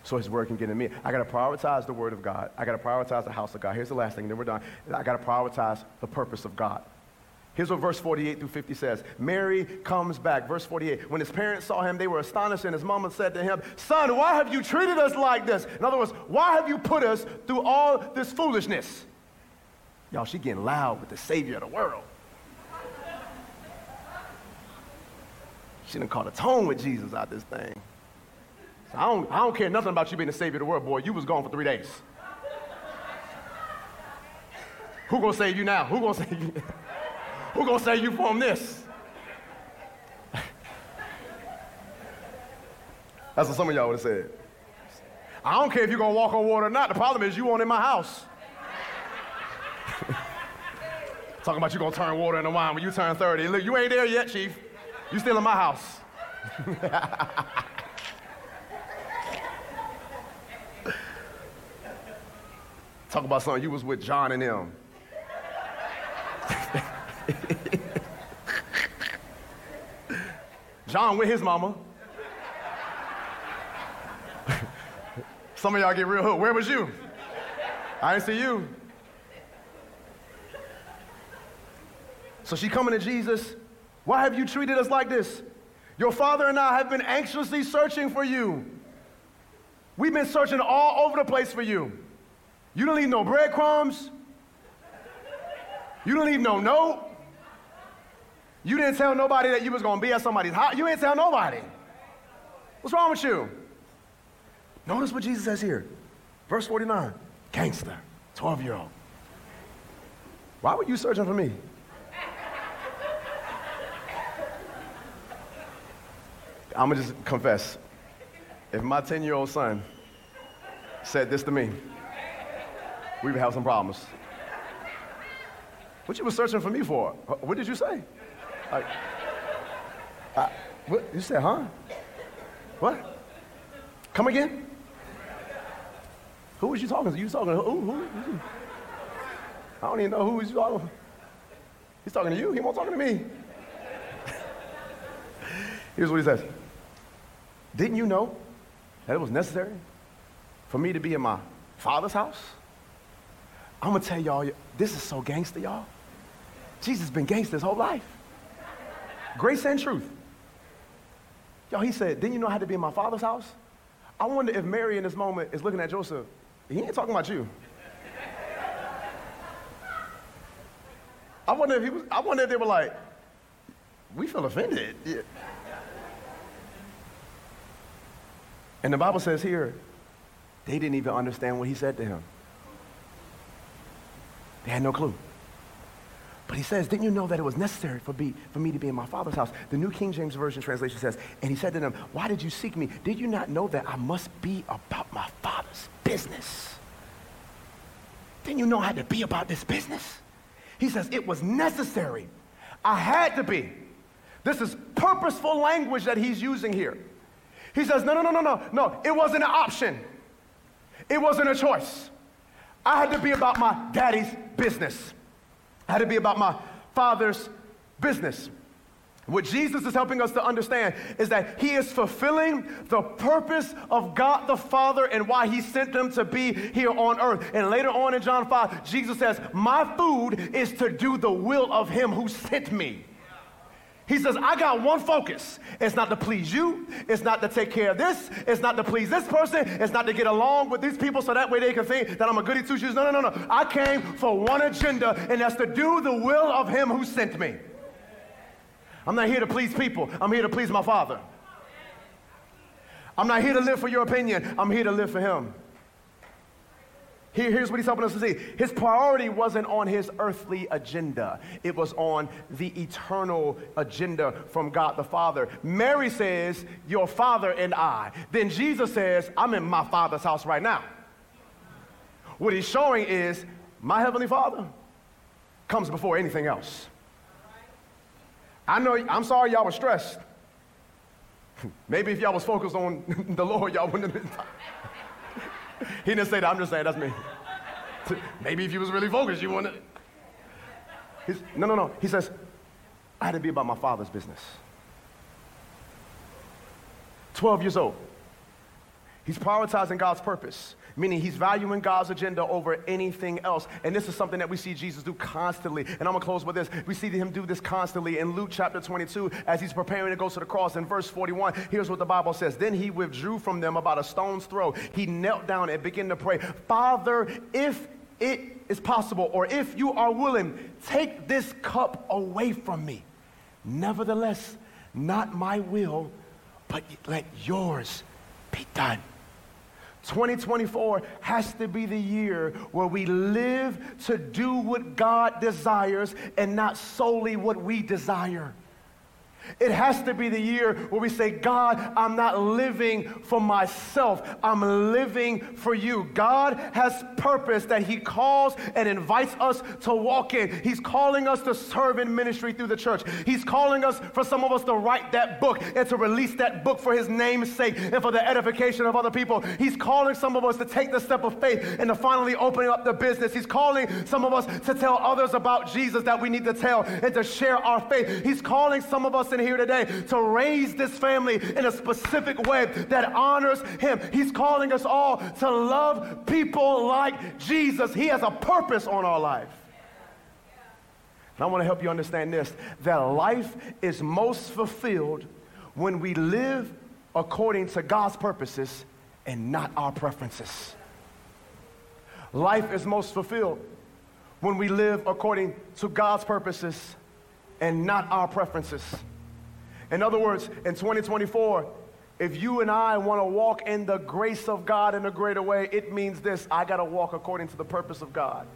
so his word can get in me. I got to prioritize the word of God. I got to prioritize the house of God. Here's the last thing, then we're done. I got to prioritize the purpose of God. Here's what verse 48 through 50 says. Mary comes back. Verse 48. When his parents saw him, they were astonished, and his mama said to him, "Son, why have you treated us like this?" In other words, why have you put us through all this foolishness? Y'all, she getting loud with the Savior of the world. She done caught a tone with Jesus out this thing. So I don't care nothing about you being the Savior of the world, boy. You was gone for 3 days. Who gonna save you now? Who gonna save you? Who gonna save you from this? That's what some of y'all would have said. I don't care if you're gonna walk on water or not. The problem is you weren't in my house. Talking about you gonna turn water into wine when you turn 30. Look, you ain't there yet, Chief. You still in my house. Talk about something you was with John and them. John with his mama. Some of y'all get real hooked. Where was you? I didn't see you. So she coming to Jesus. Why have you treated us like this? Your father and I have been anxiously searching for you. We've been searching all over the place for you. You didn't leave no breadcrumbs. You didn't leave no note. You didn't tell nobody that you was going to be at somebody's house. You didn't tell nobody. What's wrong with you? Notice what Jesus says here. Verse 49. Gangster, 12-year-old. Why were you searching for me? I'm going to just confess. If my 10-year-old son said this to me, we would have some problems. What you was searching for me for? What did you say? What? You said, huh? What? Come again? Who was you talking to? You talking to who? I don't even know who he's talking to. He's talking to you. He won't talking to me. Here's what he says. Didn't you know that it was necessary for me to be in my father's house? I'm going to tell y'all, this is so gangster, y'all. Jesus been gangster his whole life. Grace and truth. Y'all, he said, didn't you know I had to be in my father's house? I wonder if Mary in this moment is looking at Joseph. He ain't talking about you. I wonder if they were like, we feel offended. Yeah. And the Bible says here, they didn't even understand what he said to him. They had no clue. But he says, didn't you know that it was necessary for me to be in my father's house? The New King James Version translation says, and he said to them, why did you seek me? Did you not know that I must be about my father's business? Didn't you know I had to be about this business? He says, it was necessary. I had to be. This is purposeful language that he's using here. He says, no, it wasn't an option. It wasn't a choice. I had to be about my daddy's business. I had to be about my father's business. What Jesus is helping us to understand is that he is fulfilling the purpose of God the Father and why he sent them to be here on earth. And later on in John 5, Jesus says, my food is to do the will of him who sent me. He says, I got one focus. It's not to please you. It's not to take care of this. It's not to please this person. It's not to get along with these people so that way they can think that I'm a goody two-shoes. No. I came for one agenda, and that's to do the will of him who sent me. I'm not here to please people. I'm here to please my Father. I'm not here to live for your opinion. I'm here to live for him. Here's what he's helping us to see. His priority wasn't on his earthly agenda. It was on the eternal agenda from God the Father. Mary says, your father and I. Then Jesus says, I'm in my Father's house right now. What he's showing is my Heavenly Father comes before anything else. I know, I'm sorry y'all were stressed. Maybe if y'all was focused on the Lord, y'all wouldn't have been tired. He didn't say that, I'm just saying, that's me. Maybe if you was really focused, you wouldn't. No. He says, I had to be about my Father's business. 12 years old. He's prioritizing God's purpose, meaning he's valuing God's agenda over anything else. And this is something that we see Jesus do constantly. And I'm going to close with this. We see him do this constantly in Luke chapter 22 as he's preparing to go to the cross. In verse 41, here's what the Bible says. Then he withdrew from them about a stone's throw. He knelt down and began to pray, Father, if it is possible, or if you are willing, take this cup away from me. Nevertheless, not my will, but let yours be done. 2024 has to be the year where we live to do what God desires and not solely what we desire. It has to be the year where we say, God, I'm not living for myself. I'm living for you. God has purpose that he calls and invites us to walk in. He's calling us to serve in ministry through the church. He's calling us, for some of us, to write that book and to release that book for his name's sake and for the edification of other people. He's calling some of us to take the step of faith and to finally open up the business. He's calling some of us to tell others about Jesus that we need to tell and to share our faith. He's calling some of us in here today to raise this family in a specific way that honors him. He's calling us all to love people like Jesus. He has a purpose on our life. And I want to help you understand this, that life is most fulfilled when we live according to God's purposes and not our preferences. Life is most fulfilled when we live according to God's purposes and not our preferences. In other words, in 2024, if you and I want to walk in the grace of God in a greater way, it means this: I got to walk according to the purpose of God.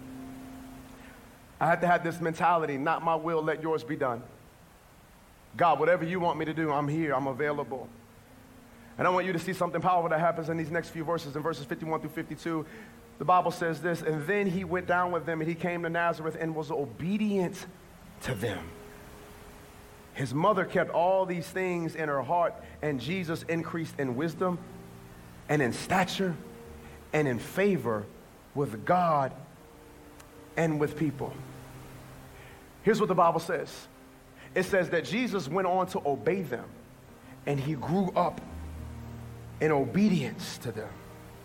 I have to have this mentality, not my will, let yours be done. God, whatever you want me to do, I'm here, I'm available. And I want you to see something powerful that happens in these next few verses, in verses 51 through 52. The Bible says this, and then he went down with them, and he came to Nazareth and was obedient to them. His mother kept all these things in her heart, and Jesus increased in wisdom and in stature and in favor with God and with people. Here's what the Bible says. It says that Jesus went on to obey them, and he grew up in obedience to them.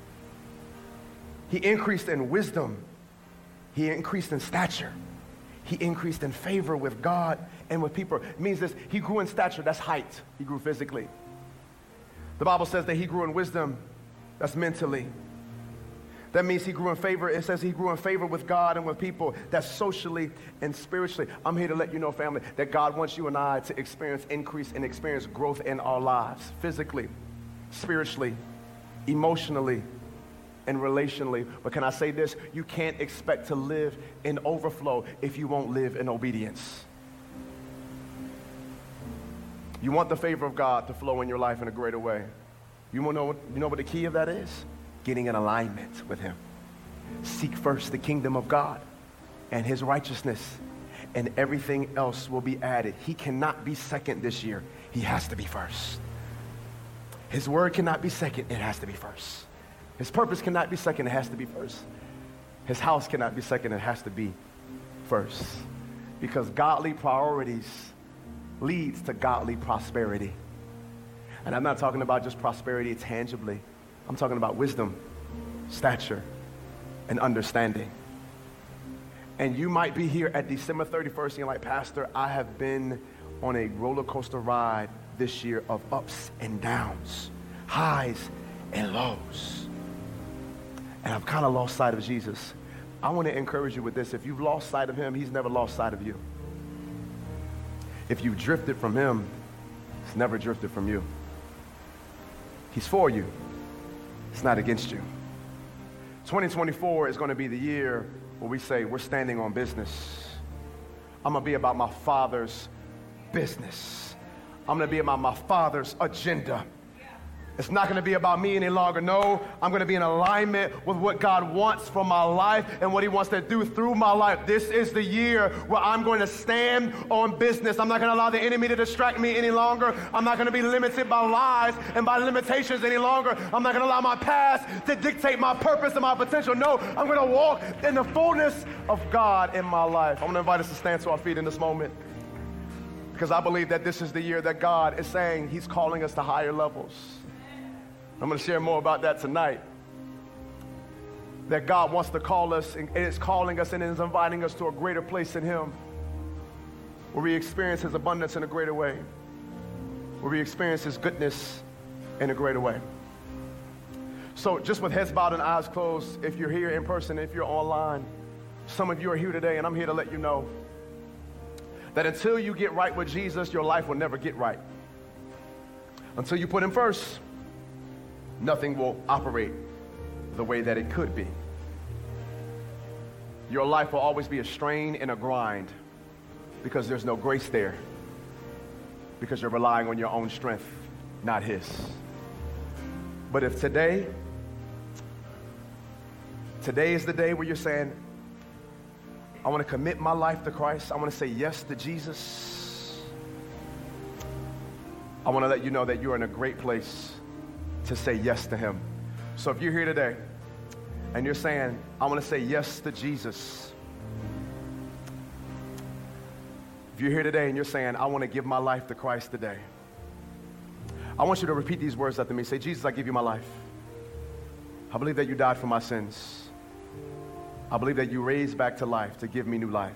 He increased in wisdom. He increased in stature. He increased in favor with God and with people. It means this: he grew in stature, that's height. He grew physically. The Bible says that he grew in wisdom, that's mentally. That means he grew in favor. It says he grew in favor with God and with people, that's socially and spiritually. I'm here to let you know, family, that God wants you and I to experience increase and experience growth in our lives, physically, spiritually, emotionally, and relationally. But can I say this? You can't expect to live in overflow if you won't live in obedience. You want the favor of God to flow in your life in a greater way. You know what the key of that is? Getting in alignment with him. Seek first the kingdom of God and his righteousness, and everything else will be added. He cannot be second this year. He has to be first. His word cannot be second. It has to be first. His purpose cannot be second, it has to be first. His house cannot be second, it has to be first. Because godly priorities leads to godly prosperity. And I'm not talking about just prosperity tangibly. I'm talking about wisdom, stature, and understanding. And you might be here at December 31st and you're like, Pastor, I have been on a roller coaster ride this year of ups and downs, highs and lows. And I've kind of lost sight of Jesus. I want to encourage you with this. If you've lost sight of him, he's never lost sight of you. If you've drifted from him, he's never drifted from you. He's for you. It's not against you. 2024 is going to be the year where we say we're standing on business. I'm going to be about my Father's business. I'm going to be about my Father's agenda. It's not going to be about me any longer. No, I'm going to be in alignment with what God wants for my life and what he wants to do through my life. This is the year where I'm going to stand on business. I'm not going to allow the enemy to distract me any longer. I'm not going to be limited by lies and by limitations any longer. I'm not going to allow my past to dictate my purpose and my potential. No, I'm going to walk in the fullness of God in my life. I'm going to invite us to stand to our feet in this moment, because I believe that this is the year that God is saying he's calling us to higher levels. I'm going to share more about that tonight. That God wants to call us, and is calling us, and is inviting us to a greater place in Him, where we experience His abundance in a greater way, where we experience His goodness in a greater way. So just with heads bowed and eyes closed, if you're here in person, if you're online, some of you are here today, and I'm here to let you know that until you get right with Jesus, your life will never get right. Until you put Him first, nothing will operate the way that it could be. Your life will always be a strain and a grind because there's no grace there, because you're relying on your own strength, not His. But if today is the day where you're saying, I want to commit my life to Christ, I want to say yes to Jesus, I want to let you know that you're in a great place to say yes to Him. So if you're here today and you're saying, I want to say yes to Jesus. If you're here today and you're saying, I want to give my life to Christ today, I want you to repeat these words after me. Say, Jesus, I give you my life. I believe that you died for my sins. I believe that you raised back to life to give me new life.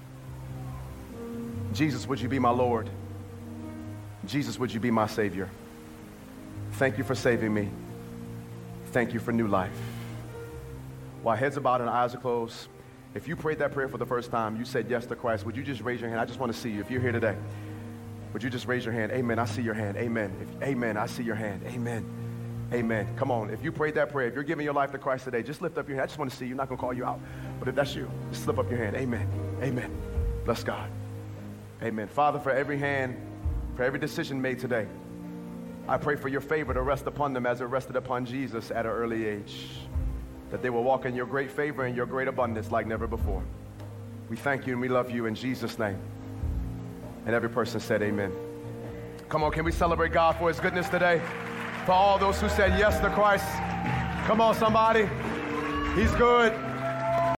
Jesus, would you be my Lord? Jesus, would you be my Savior? Thank you for saving me. Thank you for new life. While heads are bowed and eyes are closed, if you prayed that prayer for the first time, you said yes to Christ, would you just raise your hand? I just want to see you. If you're here today, would you just raise your hand? Amen. I see your hand. Amen. Amen. I see your hand. Amen. Amen. Come on. If you prayed that prayer, if you're giving your life to Christ today, just lift up your hand. I just want to see you. I'm not going to call you out. But if that's you, just slip up your hand. Amen. Amen. Bless God. Amen. Father, for every hand, for every decision made today, I pray for your favor to rest upon them as it rested upon Jesus at an early age, that they will walk in your great favor and your great abundance like never before. We thank you and we love you in Jesus' name. And every person said amen. Come on, can we celebrate God for His goodness today? For all those who said yes to Christ. Come on, somebody. He's good.